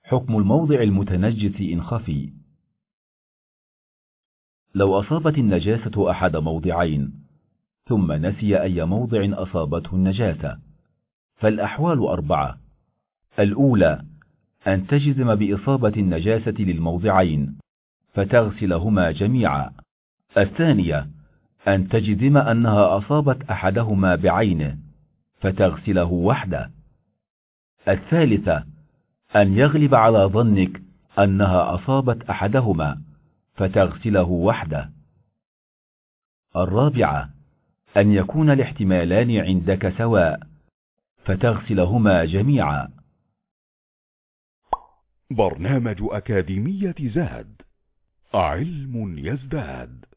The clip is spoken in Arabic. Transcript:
حكم الموضع المتنجس إن خفي. لو أصابت النجاسة أحد موضعين ثم نسي أي موضع أصابته النجاسة، فالأحوال 4: الأولى أن تجزم بإصابة النجاسة للموضعين فتغسلهما جميعا. الثانية أن تجزم أنها أصابت أحدهما بعينه فتغسله وحده. الثالثة أن يغلب على ظنك أنها أصابت أحدهما فتغسله وحده. الرابعة أن يكون الاحتمالان عندك سواء فتغسلهما جميعا. برنامج أكاديمية زاد، علم يزداد.